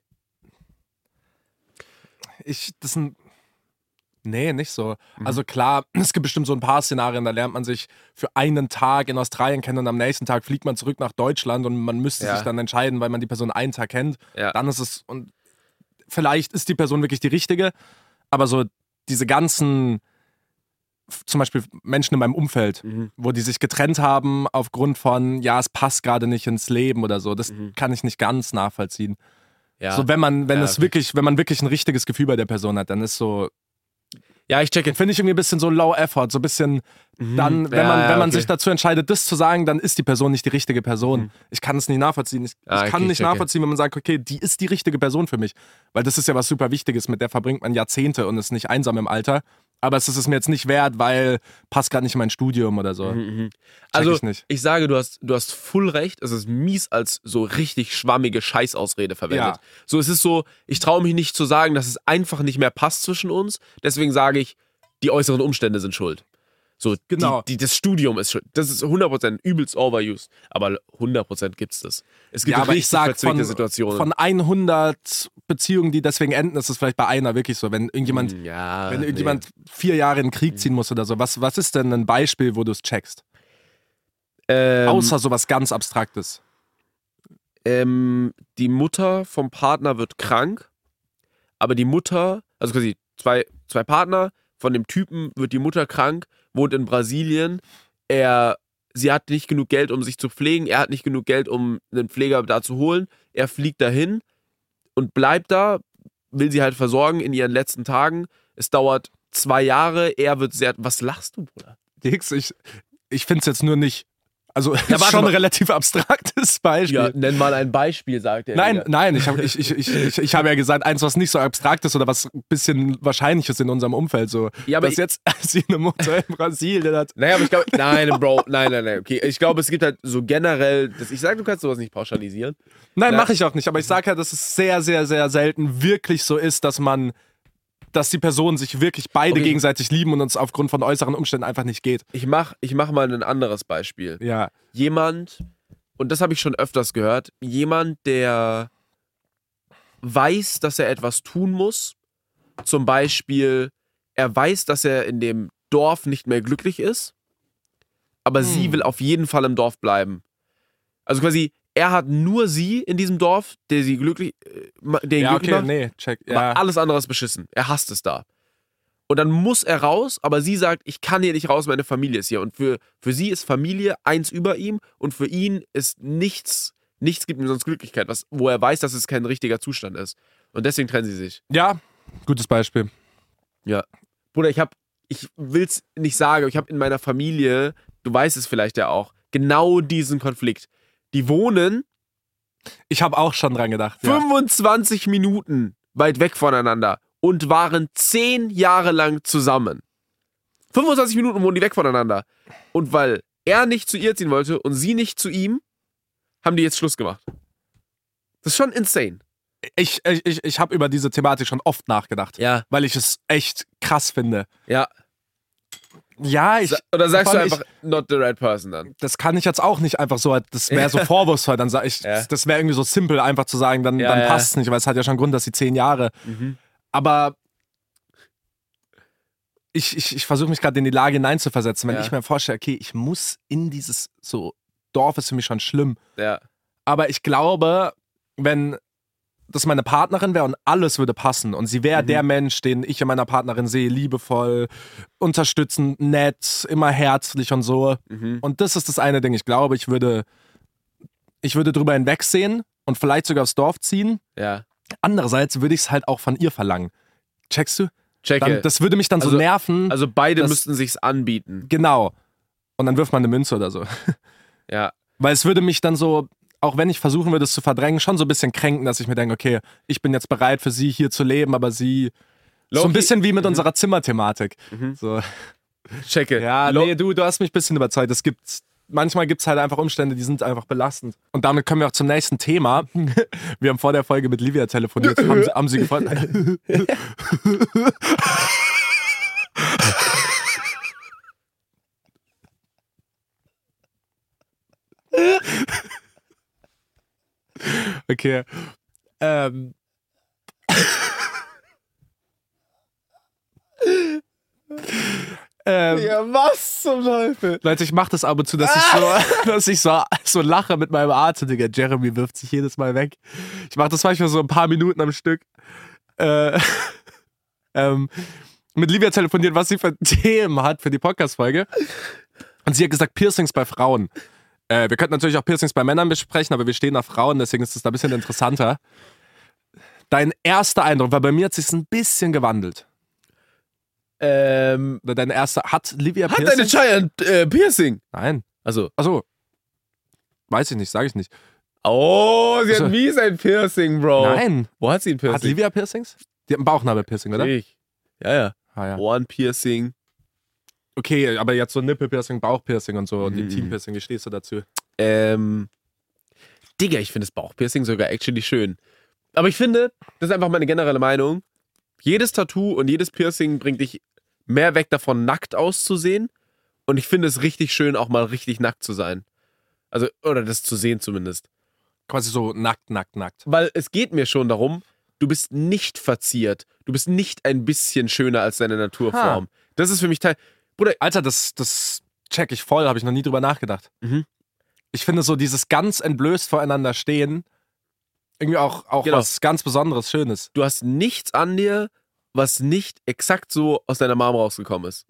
B: Ich, das sind. Nee, nicht so.
C: Mhm.
B: Also klar, es gibt bestimmt so ein paar Szenarien, da lernt man sich für einen Tag in Australien kennen und am nächsten Tag fliegt man zurück nach Deutschland und man müsste
C: Ja.
B: sich dann entscheiden, weil man die Person einen Tag kennt.
C: Ja.
B: Dann ist es, und vielleicht ist die Person wirklich die richtige, aber so diese ganzen, f- zum Beispiel Menschen in meinem Umfeld,
C: Mhm.
B: wo die sich getrennt haben aufgrund von, ja, es passt gerade nicht ins Leben oder so, das
C: Mhm.
B: kann ich nicht ganz nachvollziehen.
C: Ja.
B: So, wenn man, wenn
C: Ja,
B: es
C: okay.
B: wirklich, wenn man wirklich ein richtiges Gefühl bei der Person hat, dann ist so,
C: ja, ich checke.
B: finde ich irgendwie ein bisschen so low effort, so ein bisschen dann, wenn
C: Ja,
B: man,
C: ja,
B: wenn man
C: okay.
B: sich dazu entscheidet, das zu sagen, dann ist die Person nicht die richtige Person.
C: Mhm.
B: Ich kann es nicht nachvollziehen. Ich,
C: Ah,
B: ich kann
C: okay,
B: nicht
C: checke.
B: nachvollziehen, wenn man sagt, okay, die ist die richtige Person für mich. Weil das ist ja was super Wichtiges, mit der verbringt man Jahrzehnte und ist nicht einsam im Alter. Aber es ist es mir jetzt nicht wert, weil passt gerade nicht in mein Studium oder so.
C: Mhm.
B: Check
C: Also,
B: ich nicht.
C: ich sage, du hast, du hast full recht. Es ist mies als so richtig schwammige Scheißausrede verwendet.
B: Ja.
C: So, es ist so, ich traue mich nicht zu sagen, dass es einfach nicht mehr passt zwischen uns. Deswegen sage ich, die äußeren Umstände sind schuld. So,
B: Genau.
C: die, die, das Studium ist schuld. Das ist hundert Prozent übelst overused. Aber hundert Prozent gibt's das. Es gibt
B: Ja, aber ich
C: richtig
B: sag,
C: verzwickte
B: von,
C: Situationen.
B: von hundert Beziehungen, die deswegen enden, ist es vielleicht bei einer wirklich so. Wenn irgendjemand,
C: Hm, ja,
B: wenn
C: nee.
B: irgendjemand vier Jahre in den Krieg ziehen muss oder so, was, was ist denn ein Beispiel, wo du es checkst?
C: Ähm,
B: Außer sowas ganz Abstraktes.
C: Ähm, die Mutter vom Partner wird krank, aber die Mutter, also quasi zwei, zwei Partner, von dem Typen wird die Mutter krank, wohnt in Brasilien, er, sie hat nicht genug Geld, um sich zu pflegen, er hat nicht genug Geld, um einen Pfleger da zu holen, er fliegt dahin und bleibt da, will sie halt versorgen in ihren letzten Tagen, es dauert zwei Jahre, er wird sehr, was lachst du, Bruder?
B: Dix, ich, ich finde es jetzt nur nicht. Also,
C: Ja,
B: ist
C: warte
B: schon ein
C: mal.
B: relativ abstraktes Beispiel.
C: Ja, nenn mal ein Beispiel, sagt er.
B: Nein,
C: Digga.
B: nein, ich habe ich, ich, ich, ich, ich hab ja gesagt, eins, was nicht so abstrakt ist oder was ein bisschen wahrscheinlich ist in unserem Umfeld. So,
C: Ja, aber
B: dass
C: ich-
B: jetzt sie eine Mutter in Brasilien hat.
C: Naja, aber ich glaube, nein, Bro, nein, nein, nein, okay. Ich glaube, es gibt halt so generell, das, ich sage, du kannst sowas nicht pauschalisieren.
B: Nein,
C: Na-
B: mache ich auch nicht, aber ich sage ja, dass es sehr, sehr, sehr selten wirklich so ist, dass man, dass die Personen sich wirklich beide
C: Okay.
B: gegenseitig lieben und uns aufgrund von äußeren Umständen einfach nicht geht.
C: Ich mach, ich mach mal ein anderes Beispiel.
B: Ja.
C: Jemand, und das habe ich schon öfters gehört, jemand, der weiß, dass er etwas tun muss, zum Beispiel, er weiß, dass er in dem Dorf nicht mehr glücklich ist, aber
B: Hm.
C: sie will auf jeden Fall im Dorf bleiben. Also quasi, er hat nur sie in diesem Dorf, der sie glücklich, äh, ma- der ihn
B: Ja,
C: glücklich
B: okay,
C: macht.
B: nee, check.
C: Aber
B: Ja.
C: alles andere ist beschissen. Er hasst es da. Und dann muss er raus, aber sie sagt, ich kann hier nicht raus, meine Familie ist hier. Und für, für sie ist Familie eins über ihm und für ihn ist nichts, nichts gibt ihm sonst Glücklichkeit, was, wo er weiß, dass es kein richtiger Zustand ist. Und deswegen trennen sie sich.
B: Ja, gutes Beispiel.
C: Ja. Bruder, ich hab, ich will's nicht sagen, aber ich habe in meiner Familie, du weißt es vielleicht ja auch, genau diesen Konflikt. Die wohnen
B: Ich habe auch schon dran gedacht. Ja.
C: fünfundzwanzig Minuten weit weg voneinander und waren zehn Jahre lang zusammen. fünfundzwanzig Minuten wohnen die weg voneinander. Und weil er nicht zu ihr ziehen wollte und sie nicht zu ihm, haben die jetzt Schluss gemacht. Das ist schon insane.
B: Ich, ich, ich, ich habe über diese Thematik schon oft nachgedacht,
C: Ja,
B: weil ich es echt krass finde.
C: ja.
B: Ja, ich...
C: Oder sagst du
B: ich,
C: einfach, not the right person dann?
B: Das kann ich jetzt auch nicht einfach so, das wäre so vorwurfsvoll, dann sage ich,
C: Ja.
B: das wäre irgendwie so simpel, einfach zu sagen, dann,
C: Ja,
B: dann
C: ja.
B: passt es nicht, weil es hat ja schon einen Grund, dass sie zehn Jahre...
C: Mhm.
B: Aber ich, ich, ich versuche mich gerade in die Lage hineinzuversetzen, wenn
C: Ja.
B: ich mir vorstelle, okay, ich muss in dieses so Dorf, ist für mich schon schlimm.
C: Ja.
B: Aber ich glaube, wenn das meine Partnerin wäre und alles würde passen und sie wäre
C: Mhm.
B: der Mensch, den ich in meiner Partnerin sehe, liebevoll, unterstützend, nett, immer herzlich und so.
C: Mhm.
B: Und das ist das eine Ding. Ich glaube, ich würde, ich würde drüber hinwegsehen und vielleicht sogar aufs Dorf ziehen.
C: Ja.
B: Andererseits würde ich es halt auch von ihr verlangen. Checkst du?
C: Checke.
B: Dann, das würde mich dann so
C: Also-
B: nerven.
C: also beide
B: das-
C: müssten sich's anbieten.
B: Genau. Und dann wirft man eine Münze oder so.
C: Ja.
B: Weil es würde mich dann so, auch wenn ich versuchen würde, es zu verdrängen, schon so ein bisschen kränken, dass ich mir denke, okay, ich bin jetzt bereit für sie hier zu leben, aber sie... So ein
C: Loki-
B: bisschen wie mit
C: Mhm.
B: unserer Zimmerthematik.
C: Mhm.
B: So.
C: Checke.
B: Ja,
C: Lo-
B: nee, du, du hast mich ein bisschen überzeugt. Es gibt, manchmal gibt es halt einfach Umstände, die sind einfach belastend. Und damit kommen wir auch zum nächsten Thema. Wir haben vor der Folge mit Livia telefoniert, haben, sie- haben sie gefragt. Okay. Ähm. ähm,
C: Ja, was zum Teufel?
B: Leute, ich mach das ab und zu, dass ich so, dass ich so, so lache mit meinem Atem, Digga. Jeremy wirft sich jedes Mal weg. Ich mach das manchmal so ein paar Minuten am Stück. Äh, ähm, mit Livia telefoniert, was sie für Themen hat für die Podcast-Folge. Und sie hat gesagt, Piercings bei Frauen. Äh, wir könnten natürlich auch Piercings bei Männern besprechen, aber wir stehen auf Frauen, deswegen ist es da ein bisschen interessanter. Dein erster Eindruck, weil bei mir hat sich ein bisschen gewandelt.
C: Ähm,
B: Oder dein erster, hat Livia
C: hat deine
B: Piercings?
C: Giant äh, Piercing?
B: Nein.
C: Also.
B: Achso. Weiß ich nicht, sage ich nicht.
C: Oh, sie
B: Also-
C: hat mies ein Piercing, Bro.
B: Nein.
C: Wo hat sie ein Piercing?
B: Hat Livia Piercings? Die hat ein Bauchnabel-Piercing, oder?
C: Ich. Ja, ja.
B: Ah, ja.
C: Ohrenpiercing.
B: Okay, aber jetzt so Nippelpiercing, Bauchpiercing und so und
C: Mhm.
B: Intimpiercing, wie stehst du dazu?
C: Ähm. Digga, ich finde das Bauchpiercing sogar actually schön. Aber ich finde, das ist einfach meine generelle Meinung. Jedes Tattoo und jedes Piercing bringt dich mehr weg davon, nackt auszusehen. Und ich finde es richtig schön, auch mal richtig nackt zu sein. Also, oder das zu sehen zumindest.
B: Quasi so nackt, nackt, nackt.
C: Weil es geht mir schon darum, du bist nicht verziert. Du bist nicht ein bisschen schöner als deine Naturform. Das ist für mich Teil. Bruder,
B: Alter, das, das check ich voll, habe ich noch nie drüber nachgedacht.
C: Mhm.
B: Ich finde so dieses ganz entblößt voreinander stehen, irgendwie auch, auch
C: Genau.
B: was ganz Besonderes, Schönes.
C: du hast nichts an dir, was nicht exakt so aus deiner Mom rausgekommen ist.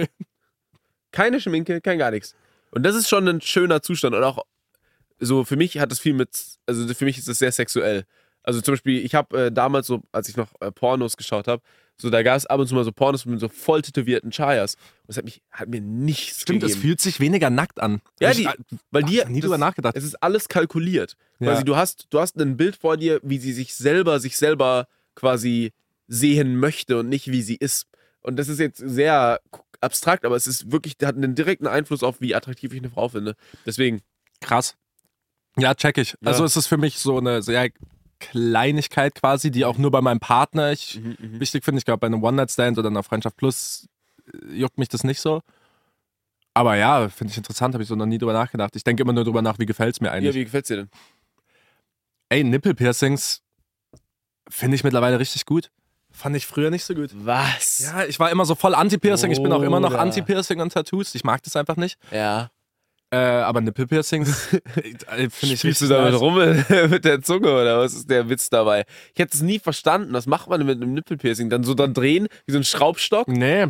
C: Keine Schminke, kein gar nichts. Und das ist schon ein schöner Zustand. Und auch so, für mich hat es viel mit, also für mich ist es sehr sexuell. Also zum Beispiel, ich habe äh, damals so, als ich noch äh, Pornos geschaut habe, so da gab es ab und zu mal so Pornos mit so voll tätowierten Chayas. Und das hat, mich, hat mir nichts
B: Stimmt, es
C: gegeben.
B: fühlt sich weniger nackt an.
C: Ja,
B: Ich-
C: die-
B: äh,
C: Weil
B: hab
C: dir,
B: nie
C: das-
B: drüber nachgedacht.
C: Es ist alles kalkuliert.
B: Ja.
C: Quasi, du hast, du hast ein Bild vor dir, wie sie sich selber, sich selber quasi sehen möchte und nicht wie sie ist. Und das ist jetzt sehr abstrakt, aber es ist wirklich, hat einen direkten Einfluss auf, wie attraktiv ich eine Frau finde. Deswegen,
B: Krass. Ja, check ich.
C: Ja.
B: Also es ist für mich so eine sehr Kleinigkeit quasi, die auch nur bei meinem Partner ich
C: mhm,
B: wichtig finde. Ich glaube, bei einem One-Night-Stand oder einer Freundschaft Plus äh, juckt mich das nicht so. Aber ja, finde ich interessant, habe ich so noch nie drüber nachgedacht. Ich denke immer nur drüber nach, wie gefällt es mir
C: ja,
B: eigentlich.
C: wie gefällt's dir denn?
B: Ey, Nippelpiercings finde ich mittlerweile richtig gut. Fand ich früher nicht so gut.
C: Was?
B: Ja, ich war immer so voll Anti-Piercing. Ich bin auch immer noch
C: Bruder.
B: Anti-Piercing und Tattoos. Ich mag das einfach nicht.
C: Ja.
B: Äh, aber Nippelpiercings äh, finde ich
C: Spielst du
B: richtig
C: damit
B: nice.
C: rum mit der Zunge oder was ist der Witz dabei? Ich hätte es nie verstanden. Was macht man denn mit einem Nippelpiercing? Dann so dann drehen, wie so ein Schraubstock?
B: Nee.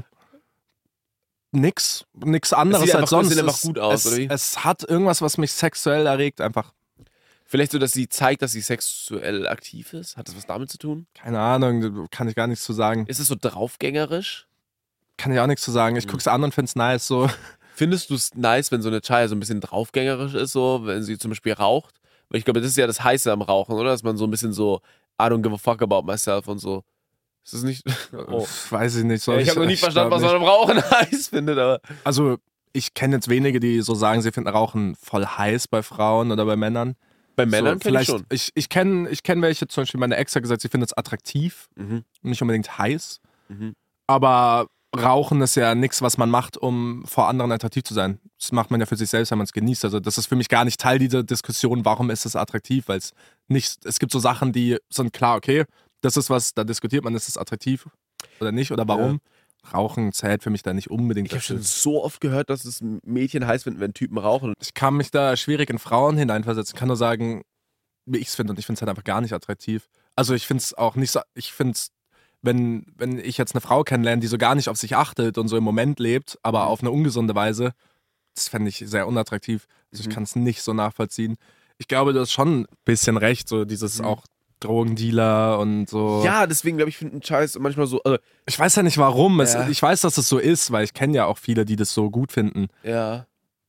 B: Nix. Nix anderes
C: sieht
B: als
C: einfach- das
B: sonst.
C: sieht einfach
B: Es-
C: gut aus,
B: es,
C: oder wie?
B: Es hat irgendwas, was mich sexuell erregt, einfach.
C: Vielleicht so, dass sie zeigt, dass sie sexuell aktiv ist? Hat das was damit zu tun?
B: Keine Ahnung, kann ich gar nichts zu sagen.
C: Ist es so draufgängerisch?
B: Kann ich auch nichts zu sagen. Ich
C: Mhm.
B: guck's an und find's nice, so.
C: Findest du es nice, wenn so eine Chaya so ein bisschen draufgängerisch ist, so, wenn sie zum Beispiel raucht? Weil ich glaube, das ist ja das Heiße am Rauchen, oder? Dass man so ein bisschen so, I don't give a fuck about myself und so. Ist das nicht? Oh.
B: Weiß ich nicht. So.
C: ich habe noch nie verstanden, was
B: glaub
C: man am Rauchen heiß findet, aber.
B: nicht. Also, ich kenne jetzt wenige, die so sagen, sie finden Rauchen voll heiß bei Frauen oder bei Männern.
C: Bei Männern
B: so,
C: kenn ich
B: vielleicht,
C: schon.
B: Ich, ich kenne ich kenn welche, zum Beispiel meine Ex hat gesagt, sie findet es attraktiv,
C: Mhm.
B: nicht unbedingt heiß.
C: Mhm.
B: Aber Rauchen ist ja nichts, was man macht, um vor anderen attraktiv zu sein. Das macht man ja für sich selbst, wenn man es genießt. Also das ist für mich gar nicht Teil dieser Diskussion, warum ist es attraktiv, weil es nicht, es gibt so Sachen, die sind klar, okay, das ist was, da diskutiert man, ist es attraktiv oder nicht oder warum. Ja. Rauchen zählt für mich da nicht unbedingt.
C: Ich habe schon so oft gehört, dass es Mädchen heiß finden, wenn Typen rauchen.
B: Ich kann mich da schwierig in Frauen hineinversetzen. Ich kann nur sagen, wie ich es finde und ich finde es halt einfach gar nicht attraktiv. Also ich finde es auch nicht so, ich finde es Wenn, wenn ich jetzt eine Frau kennenlerne, die so gar nicht auf sich achtet und so im Moment lebt, aber auf eine ungesunde Weise, das fände ich sehr unattraktiv. Also ich
C: Mhm.
B: kann es nicht so nachvollziehen. Ich glaube, du hast schon ein bisschen recht, so dieses
C: Mhm.
B: auch Drogendealer und so.
C: Ja, deswegen glaube ich, finde einen Scheiß manchmal so, also,
B: Ich weiß ja nicht warum. Es,
C: Ja.
B: ich weiß, dass es so ist, weil ich kenne ja auch viele, die das so gut finden.
C: ja.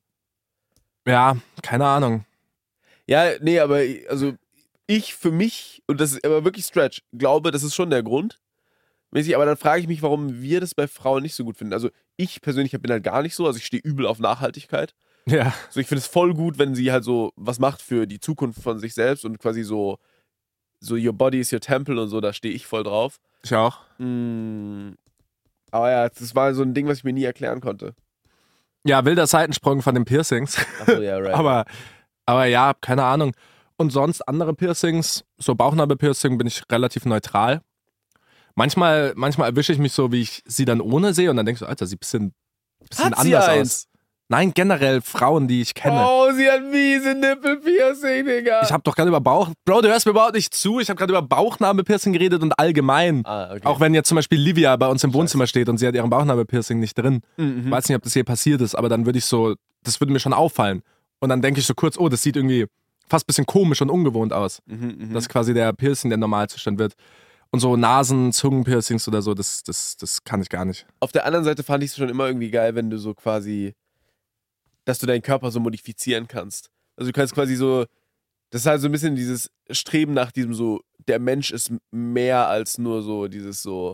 B: Ja, keine Ahnung.
C: Ja, nee, aber also ich für mich, und das ist aber wirklich Stretch, glaube, das ist schon der Grund. Mäßig, aber dann frage ich mich, warum wir das bei Frauen nicht so gut finden. Also ich persönlich bin halt gar nicht so, also ich stehe übel auf Nachhaltigkeit.
B: Ja.
C: So, ich finde es voll gut, wenn sie halt so was macht für die Zukunft von sich selbst und quasi so, so your body is your temple und so, da stehe ich voll drauf.
B: Ich auch.
C: Mm, aber ja, das war so ein Ding, was ich mir nie erklären konnte.
B: Ja, wilder Seitensprung von den Piercings.
C: Achso, ja, right.
B: aber, aber ja, keine Ahnung. Und sonst andere Piercings, so Bauchnabelpiercing bin ich relativ neutral. Manchmal, manchmal erwische ich mich so, wie ich sie dann ohne sehe und dann denke ich so, Alter, sieht ein bisschen, bisschen
C: Hat sie
B: anders
C: eins?
B: aus. Nein, generell Frauen, die ich kenne.
C: Oh, sie hat miese Nippelpiercing, Digga.
B: Ich habe doch gerade über Bauch... Bro, du hörst mir überhaupt nicht zu. Ich habe gerade über Bauchnabelpiercing geredet und allgemein.
C: ah, okay.
B: Auch wenn jetzt zum Beispiel Livia bei uns im Wohnzimmer steht und sie hat ihren Bauchnabelpiercing nicht drin.
C: Mhm.
B: Ich weiß nicht, ob das je passiert ist, aber dann würde ich so... Das würde mir schon auffallen. Und dann denke ich so kurz, oh, das sieht irgendwie fast ein bisschen komisch und ungewohnt aus.
C: Mhm, mhm.
B: Dass quasi der Piercing der Normalzustand wird. Und so Nasen-, Zungenpiercings oder so, das, das, das kann ich gar nicht.
C: Auf der anderen Seite fand ich es schon immer irgendwie geil, wenn du so quasi, dass du deinen Körper so modifizieren kannst. Also du kannst quasi so, das ist halt so ein bisschen dieses Streben nach diesem so, der Mensch ist mehr als nur so dieses so,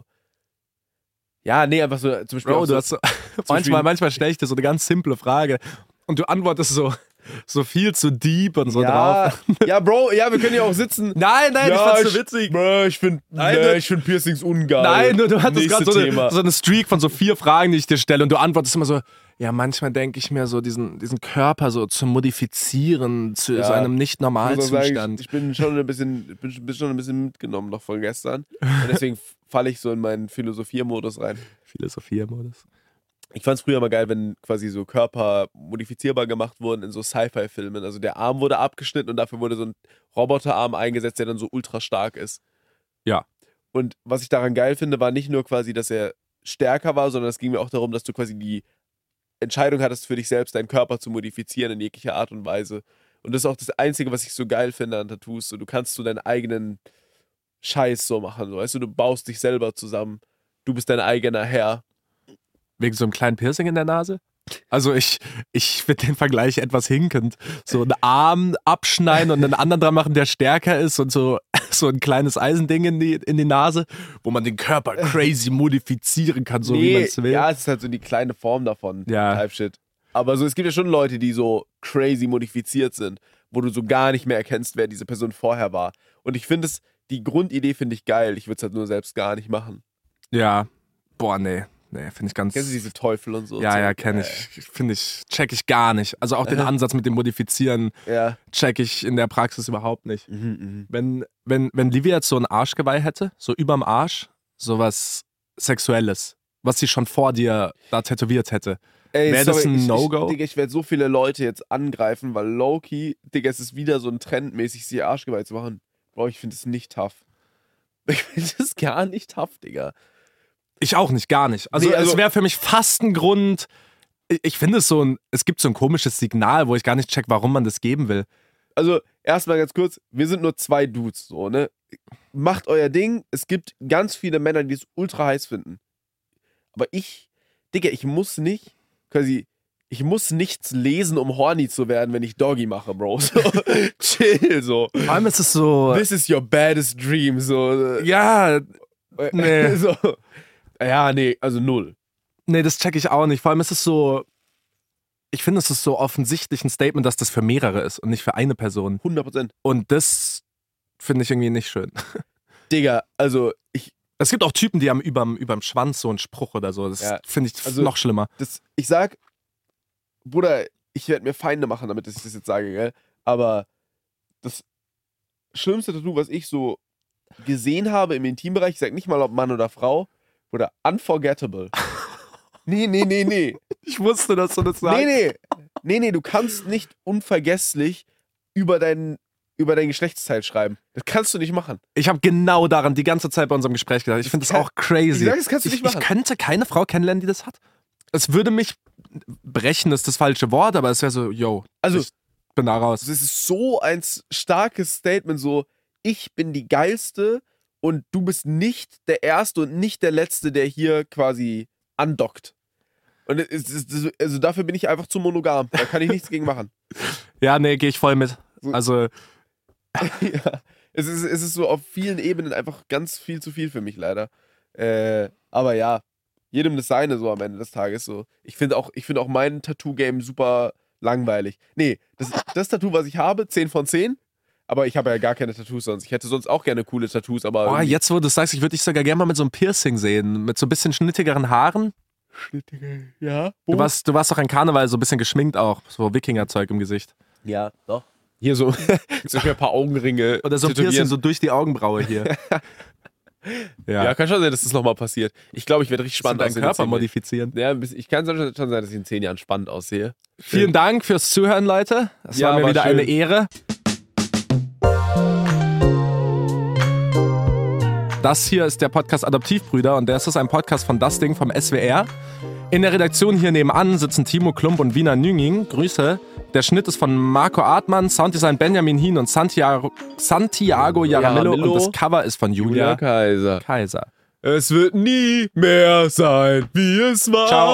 C: ja, nee, einfach so, zum Beispiel
B: Bro,
C: auch
B: du
C: so,
B: hast so,
C: Beispiel-
B: manchmal, manchmal stelle ich dir so eine ganz simple Frage und du antwortest so, so viel zu deep und so
C: ja,
B: drauf.
C: ja, Bro, ja, wir können ja auch sitzen.
B: Nein, nein,
C: Ja,
B: ich fand's
C: ich-
B: so witzig.
C: Bro, ich finde
B: Nein,
C: nee,
B: du-
C: ich find Piercings ungeil.
B: Nein, du, du hattest
C: Nächste
B: gerade so,
C: Thema.
B: eine- so eine Streak von so vier Fragen, die ich dir stelle und du antwortest immer so, ja, manchmal denke ich mir so, diesen, diesen Körper so zu modifizieren zu
C: Ja.
B: so einem nicht
C: Ich muss
B: normalen
C: auch sagen,
B: Zustand.
C: ich, ich bin schon ein bisschen, ich bin, bin schon ein bisschen mitgenommen noch von gestern. Und deswegen falle ich so in meinen Philosophiermodus rein.
B: Philosophie-Modus.
C: Ich fand es früher mal geil, wenn quasi so Körper modifizierbar gemacht wurden in so Sci-Fi-Filmen. Also der Arm wurde abgeschnitten und dafür wurde so ein Roboterarm eingesetzt, der dann so ultra stark ist.
B: Ja.
C: Und was ich daran geil finde, war nicht nur quasi, dass er stärker war, sondern es ging mir auch darum, dass du quasi die Entscheidung hattest für dich selbst, deinen Körper zu modifizieren in jeglicher Art und Weise. Und das ist auch das Einzige, was ich so geil finde an Tattoos. So, du kannst so deinen eigenen Scheiß so machen. So, weißt du, du baust dich selber zusammen. Du bist dein eigener Herr.
B: Wegen so einem kleinen Piercing in der Nase? Also ich, ich finde den Vergleich etwas hinkend. So einen Arm abschneiden und einen anderen dran machen, der stärker ist und so, so ein kleines Eisending in die, in die Nase, wo man den Körper crazy modifizieren kann, so wie man es will.
C: Ja, es ist halt so die kleine Form davon.
B: Ja.
C: Type Shit. Aber so, es gibt ja schon Leute, die so crazy modifiziert sind, wo du so gar nicht mehr erkennst, wer diese Person vorher war. Und ich finde es, die Grundidee finde ich geil. Ich würde es halt nur selbst gar nicht machen.
B: Ja. Boah, nee. Nee, finde ich ganz...
C: Kennst du diese Teufel und so?
B: Ja,
C: so?
B: ja, kenne ich. Finde ich, check ich gar nicht. Also auch den Ansatz mit dem Modifizieren
C: Ja.
B: check ich in der Praxis überhaupt nicht.
C: Mhm, mhm.
B: Wenn, wenn, wenn Livia jetzt so ein Arschgeweih hätte, so überm Arsch, sowas Sexuelles, was sie schon vor dir da tätowiert hätte.
C: Ey,
B: Wäre das
C: sorry,
B: ein
C: ich-
B: No-Go?
C: Ich, Digga, ich werde so viele Leute jetzt angreifen, weil Low-Key, Digga, es ist wieder so ein Trend, mäßig sie Arschgeweih zu machen. Bro, ich finde es nicht tough. Ich finde es gar nicht tough, Digga.
B: Ich auch nicht, gar nicht. Also,
C: Nee, also-
B: es wäre für mich fast ein Grund. Ich, ich finde es so ein, es gibt so ein komisches Signal, wo ich gar nicht check, warum man das geben will.
C: Also, erstmal ganz kurz, wir sind nur zwei Dudes, so, ne? Macht euer Ding. Es gibt ganz viele Männer, die es ultra heiß finden. Aber ich, Digga, ich muss nicht, quasi, ich muss nichts lesen, um horny zu werden, wenn ich Doggy mache, Bro. So, chill, so.
B: Vor allem ist es so.
C: This is your baddest dream, so.
B: Ja, nee.
C: so. Ja, nee, also null.
B: nee, das check ich auch nicht. Vor allem ist es so. Ich finde, es ist so offensichtlich ein Statement, dass das für mehrere ist und nicht für eine Person.
C: hundert Prozent.
B: Und das finde ich irgendwie nicht schön.
C: Digga, also ich,
B: Es gibt auch Typen, die haben überm, überm Schwanz so einen Spruch oder so. Das
C: Ja.
B: finde ich
C: Also,
B: noch schlimmer.
C: Das, ich sag, Bruder, ich werde mir Feinde machen, damit ich das jetzt sage, gell? Aber das schlimmste Tattoo, was ich so gesehen habe im Intimbereich, ich sag nicht mal, ob Mann oder Frau, oder unforgettable. Nee, nee, nee, nee.
B: Ich wusste, dass du das sagst.
C: Nee, nee. Nee, nee, du kannst nicht unvergesslich über dein, über dein Geschlechtsteil schreiben. Das kannst du nicht machen.
B: Ich habe genau daran die ganze Zeit bei unserem Gespräch gedacht. Ich finde das
C: kann-
B: auch crazy.
C: Ich sag, das kannst du nicht
B: ich,
C: machen.
B: ich könnte keine Frau kennenlernen, die das hat. Es würde mich brechen, ist das falsche Wort, aber es wäre so, yo,
C: Also-
B: ich bin da raus.
C: Das ist so ein starkes Statement, so, ich bin die Geilste und du bist nicht der Erste und nicht der Letzte, der hier quasi andockt. Und es ist, also dafür bin ich einfach zu monogam. Da kann ich nichts gegen machen.
B: Ja, nee, gehe ich voll mit.
C: So-
B: Also,
C: Ja, es ist, es ist so auf vielen Ebenen einfach ganz viel zu viel für mich leider. Äh, aber ja, jedem das seine so am Ende des Tages so. Ich finde auch, ich finde auch mein Tattoo-Game super langweilig. Nee, das, das Tattoo, was ich habe, zehn von zehn. Aber ich habe ja gar keine Tattoos sonst. Ich hätte sonst auch gerne coole Tattoos, aber
B: boah,
C: irgendwie-
B: jetzt wo du es sagst, ich würde dich sogar gerne mal mit so einem Piercing sehen. Mit so ein bisschen schnittigeren Haaren.
C: Ja,
B: Du warst, du warst doch an Karneval so ein bisschen geschminkt auch. So Wikinger-Zeug im Gesicht.
C: ja, doch. Hier so, so ein paar Augenringe.
B: Oder so ein
C: tätowieren.
B: Piercing so durch die Augenbraue hier.
C: Ja, kann schon sein, dass das nochmal passiert. Ich glaube, ich werde richtig spannend
B: deinen
C: aussehen.
B: Körper
C: in zehn
B: modifizieren.
C: Jahren. Ja, ein bisschen- ich kann schon schon sein, dass ich in zehn Jahren spannend aussehe.
B: Vielen Dank fürs Zuhören, Leute. Es
C: Ja,
B: war mir
C: war
B: wieder
C: schön.
B: eine Ehre. Das hier ist der Podcast Adoptivbrüder und das ist ein Podcast von Das Ding vom S W R. In der Redaktion hier nebenan sitzen Timo Klump und Wiener Nünging. Grüße. Der Schnitt ist von Marco Artmann, Sounddesign Benjamin Hien und Santiago, Santiago Jaramillo
C: Jaramillo.
B: und das Cover ist von Julia
C: Kaiser.
B: Kaiser.
C: Es wird nie mehr sein, wie es war.
B: Ciao.